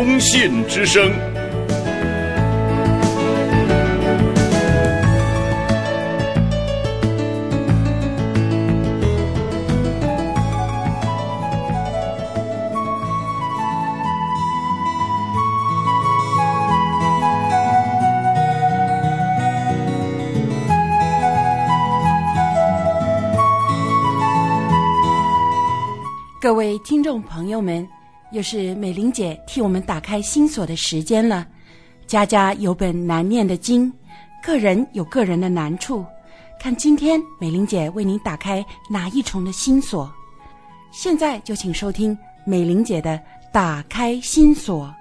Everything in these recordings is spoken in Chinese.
中信之声。 各位听众朋友们，又是美玲姐替我们打开心锁的时间了。家家有本难念的经，个人有个人的难处，看今天美玲姐为您打开哪一重的心锁。现在就请收听美玲姐的打开心锁。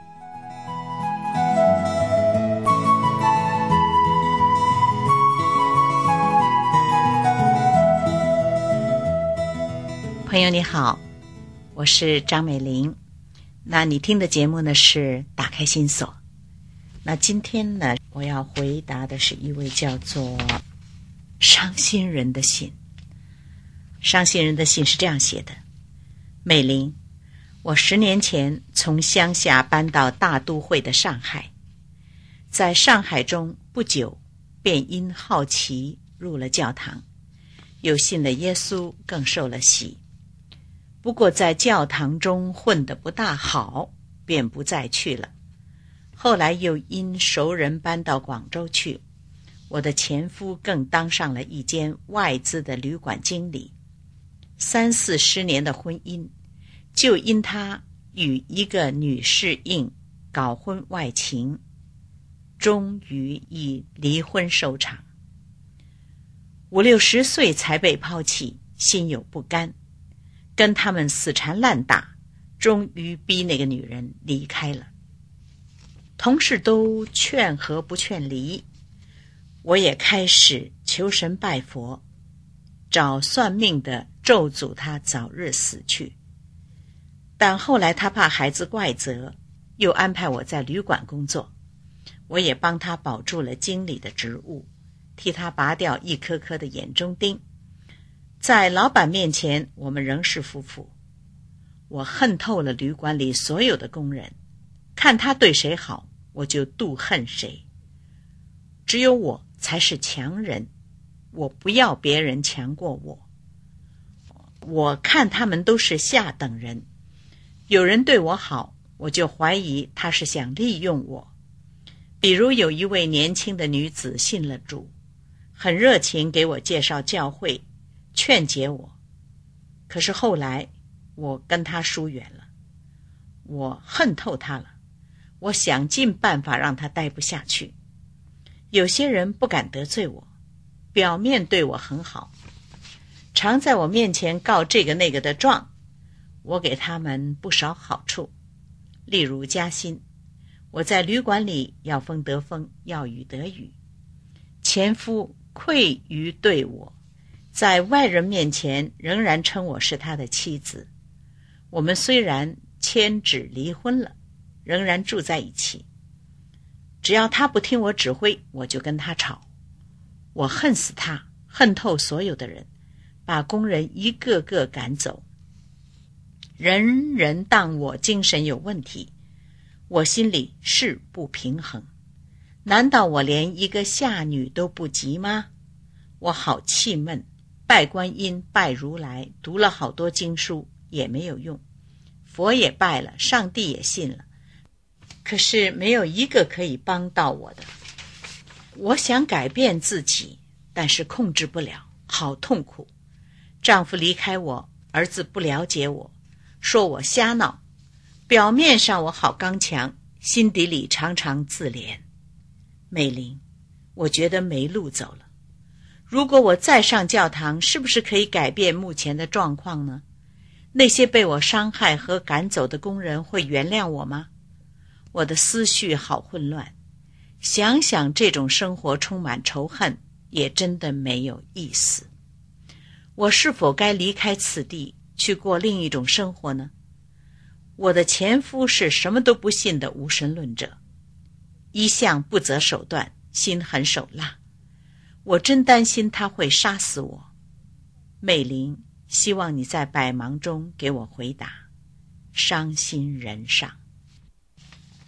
朋友你好，我是张美玲。那你听的节目呢是打开心锁。那今天呢，我要回答的是一位叫做伤心人的信。伤心人的信是这样写的：美玲，我10年前从乡下搬到大都会的上海，在上海中不久便因好奇入了教堂，又信了耶稣，更受了洗。不过在教堂中混得不大好，便不再去了。后来又因熟人搬到广州去，我的前夫更当上了一间外资的旅馆经理。30-40年的婚姻，就因他与一个女侍应搞婚外情，终于以离婚收场。50-60岁才被抛弃，心有不甘，跟他们死缠烂打，终于逼那个女人离开了。同事都劝和不劝离，我也开始求神拜佛，找算命的咒诅他早日死去。但后来他怕孩子怪责，又安排我在旅馆工作，我也帮他保住了经理的职务，替他拔掉一颗颗的眼中钉。在老板面前，我们仍是夫妇。我恨透了旅馆里所有的工人，看他对谁好，我就妒恨谁。只有我才是强人，我不要别人强过我。我看他们都是下等人，有人对我好，我就怀疑他是想利用我。比如有一位年轻的女子信了主，很热情给我介绍教会，劝解我。可是后来我跟他疏远了，我恨透他了，我想尽办法让他待不下去。有些人不敢得罪我，表面对我很好，常在我面前告这个那个的状，我给他们不少好处，例如加薪，我在旅馆里要风得风，要雨得雨。前夫愧于对我，在外人面前仍然称我是他的妻子。我们虽然签纸离婚了，仍然住在一起。只要他不听我指挥，我就跟他吵。我恨死他，恨透所有的人，把工人一个个赶走。人人当我精神有问题，我心里是不平衡。难道我连一个下女都不及吗？我好气闷，拜观音，拜如来，读了好多经书也没有用，佛也拜了，上帝也信了，可是没有一个可以帮到我的。我想改变自己，但是控制不了，好痛苦。丈夫离开我，儿子不了解我，说我瞎闹。表面上我好刚强，心底里常常自怜。美玲，我觉得没路走了。如果我再上教堂，是不是可以改变目前的状况呢？那些被我伤害和赶走的工人会原谅我吗？我的思绪好混乱，想想这种生活充满仇恨，也真的没有意思。我是否该离开此地，去过另一种生活呢？我的前夫是什么都不信的无神论者，一向不择手段，心狠手辣。我真担心他会杀死我。美玲，希望你在百忙中给我回答。伤心人上。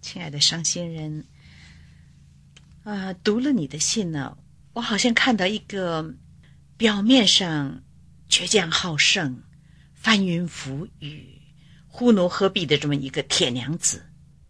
亲爱的伤心人，读了你的信呢，我好像看到一个表面上倔强好胜、翻云覆雨、忽奴何必的这么一个铁娘子，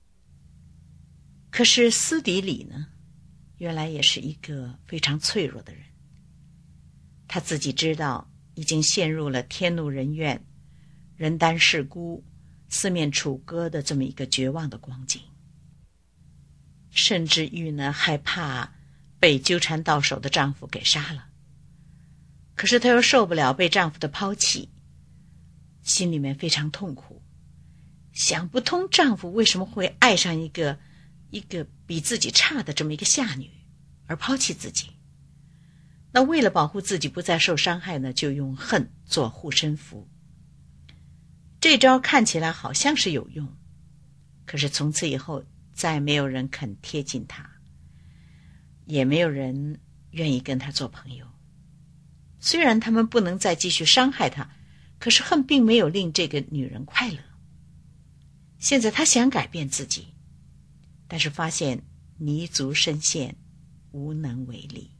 可是私底里呢，原来也是一个非常脆弱的人。他自己知道已经陷入了天怒人怨、人单势孤、四面楚歌的这么一个绝望的光景，甚至于呢害怕被纠缠到手的丈夫给杀了。可是她又受不了被丈夫的抛弃，心里面非常痛苦，想不通丈夫为什么会爱上一个比自己差的这么一个下女而抛弃自己。那为了保护自己不再受伤害呢，就用恨做护身符。这招看起来好像是有用，可是从此以后再没有人肯贴近她，也没有人愿意跟她做朋友。虽然他们不能再继续伤害她，可是恨并没有令这个女人快乐。现在她想改变自己，但是发现泥足深陷，无能为力。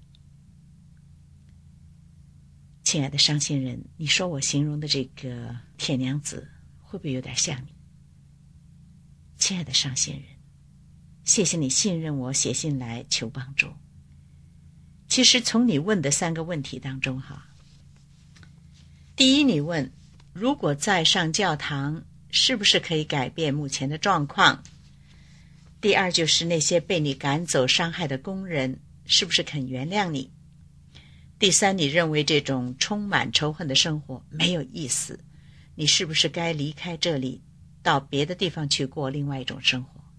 亲爱的伤心人，你说我形容的这个铁娘子会不会有点像你？亲爱的伤心人，谢谢你信任我，写信来求帮助。其实从你问的3个问题当中第一，你问如果再上教堂是不是可以改变目前的状况？第二，就是那些被你赶走伤害的工人是不是肯原谅你？第三，你认为这种充满仇恨的生活没有意思，你是不是该离开这里，到别的地方去过另外一种生活？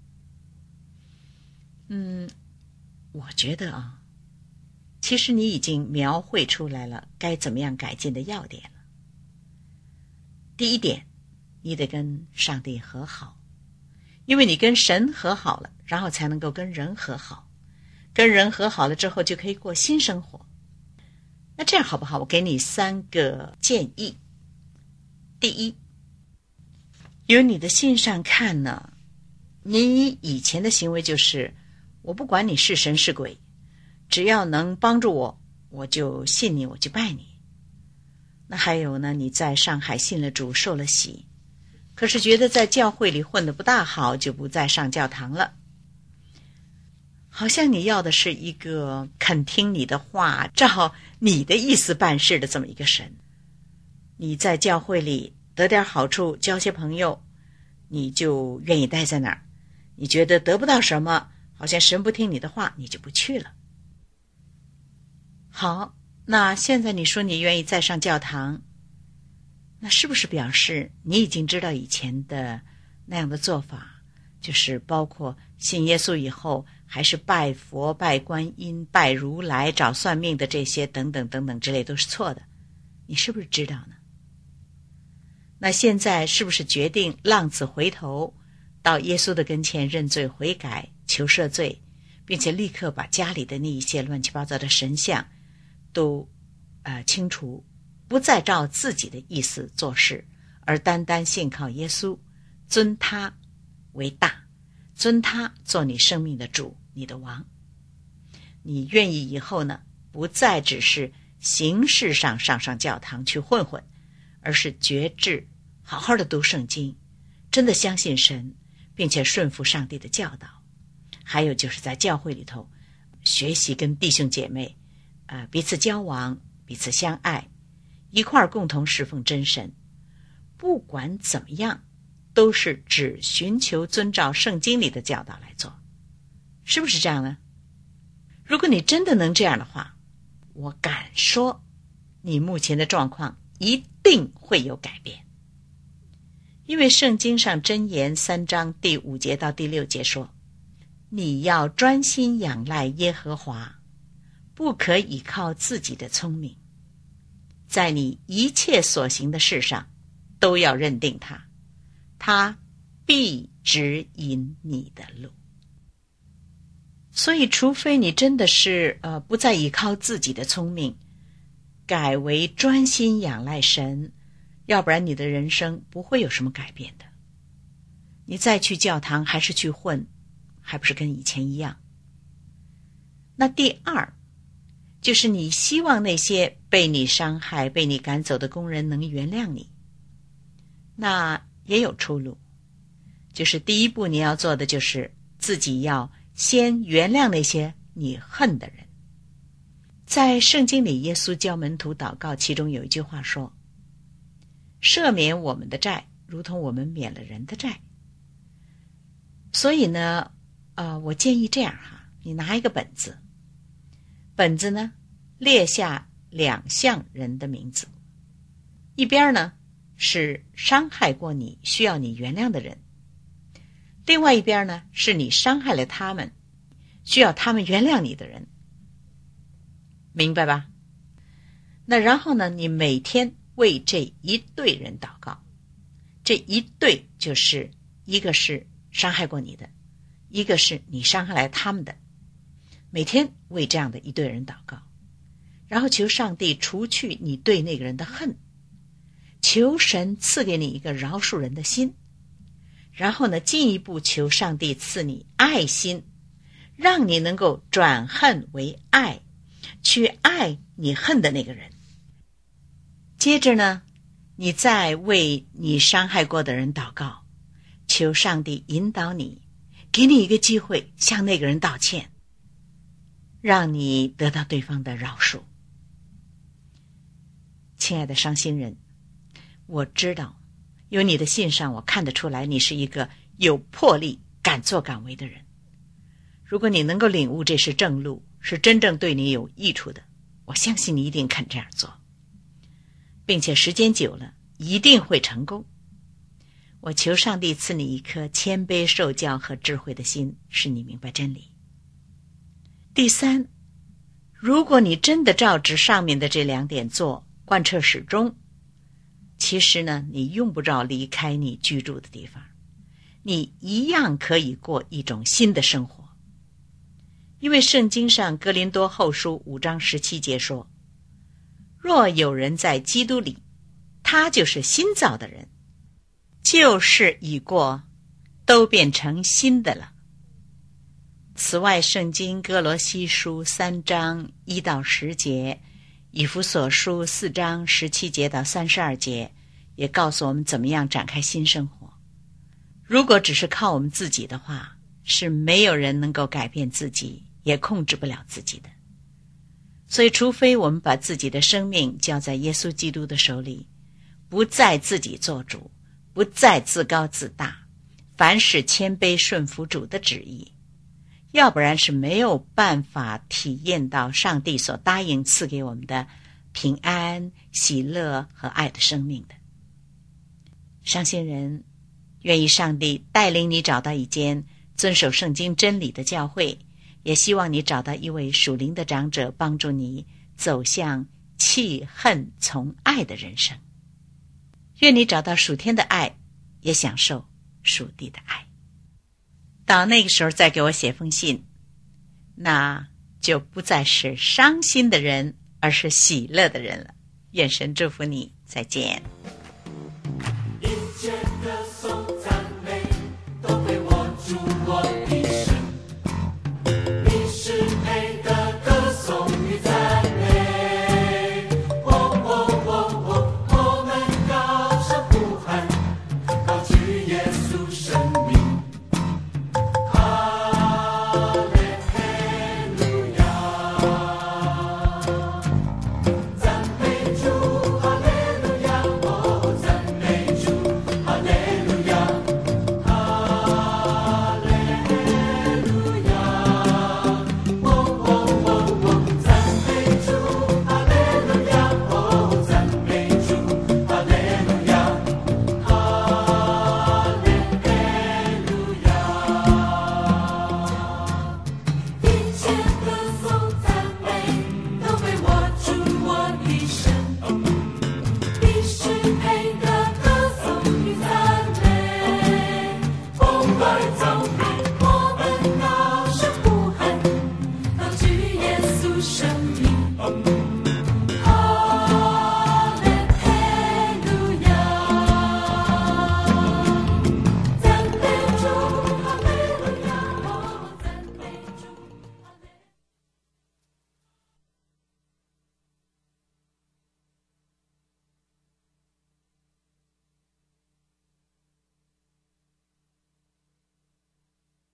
我觉得其实你已经描绘出来了该怎么样改进的要点了。第一点，你得跟上帝和好，因为你跟神和好了，然后才能够跟人和好，跟人和好了之后就可以过新生活。那这样好不好？我给你3个建议。第一，由你的信上看呢，你以前的行为就是我不管你是神是鬼，只要能帮助我，我就信你，我就拜你。那还有呢，你在上海信了主，受了洗，可是觉得在教会里混得不大好，就不再上教堂了。好像你要的是一个肯听你的话，照你的意思办事的这么一个神。你在教会里得点好处，交些朋友，你就愿意待在那儿。你觉得得不到什么，好像神不听你的话，你就不去了。好，那现在你说你愿意再上教堂，那是不是表示你已经知道以前的那样的做法，就是包括信耶稣以后还是拜佛、拜观音、拜如来、找算命的这些等等等等之类都是错的，你是不是知道呢？那现在是不是决定浪子回头，到耶稣的跟前认罪悔改，求赦罪，并且立刻把家里的那一些乱七八糟的神像都清除，不再照自己的意思做事，而单单信靠耶稣，尊他为大，尊他做你生命的主，你的王。你愿意以后呢，不再只是形式上上教堂去混混，而是决志好好的读圣经，真的相信神，并且顺服上帝的教导。还有就是在教会里头学习跟弟兄姐妹彼此交往，彼此相爱，一块儿共同侍奉真神。不管怎么样，都是只寻求遵照圣经里的教导来做，是不是这样呢？如果你真的能这样的话，我敢说你目前的状况一定会有改变。因为圣经上箴言3章第5节到第6节说，你要专心仰赖耶和华，不可倚靠自己的聪明，在你一切所行的事上都要认定他，他必指引你的路。所以除非你真的是不再依靠自己的聪明，改为专心仰赖神，要不然你的人生不会有什么改变的。 你再去教堂还是去混，还不是跟以前一样。那第二，就是你希望那些被你伤害、被你赶走的工人能原谅你，那也有出路。就是第一步你要做的就是自己要先原谅那些你恨的人。在圣经里，耶稣教门徒祷告，其中有一句话说，赦免我们的债，如同我们免了人的债。所以呢，我建议这样哈，你拿一个本子，本子呢列下2项人的名字，一边呢是伤害过你需要你原谅的人，另外一边呢是你伤害了他们需要他们原谅你的人，明白吧？那然后呢，你每天为这一对人祷告，这一对就是一个是伤害过你的，一个是你伤害了他们的，每天为这样的一对人祷告，然后求上帝除去你对那个人的恨，求神赐给你一个饶恕人的心，然后呢，进一步求上帝赐你爱心，让你能够转恨为爱，去爱你恨的那个人。接着呢，你再为你伤害过的人祷告，求上帝引导你，给你一个机会向那个人道歉，让你得到对方的饶恕。亲爱的伤心人，我知道由你的信上我看得出来，你是一个有魄力、敢作敢为的人。如果你能够领悟这是正路，是真正对你有益处的，我相信你一定肯这样做，并且时间久了一定会成功。我求上帝赐你一颗谦卑受教和智慧的心，使你明白真理。第三，如果你真的照着上面的这2点做，贯彻始终，其实呢，你用不着离开你居住的地方，你一样可以过一种新的生活。因为圣经上哥林多后书5章17节说，若有人在基督里，他就是新造的人，旧事已过，都变成新的了。此外，圣经哥罗西书3章1到10节，以弗所书4章17节到32节，也告诉我们怎么样展开新生活。如果只是靠我们自己的话，是没有人能够改变自己，也控制不了自己的。所以除非我们把自己的生命交在耶稣基督的手里，不再自己做主，不再自高自大，凡事谦卑顺服主的旨意，要不然是没有办法体验到上帝所答应赐给我们的平安、喜乐和爱的生命的。伤心人，愿意上帝带领你找到一间遵守圣经真理的教会，也希望你找到一位属灵的长者，帮助你走向弃恨从爱的人生。愿你找到属天的爱，也享受属地的爱。到那个时候再给我写封信，那就不再是伤心的人，而是喜乐的人了。愿神祝福你，再见。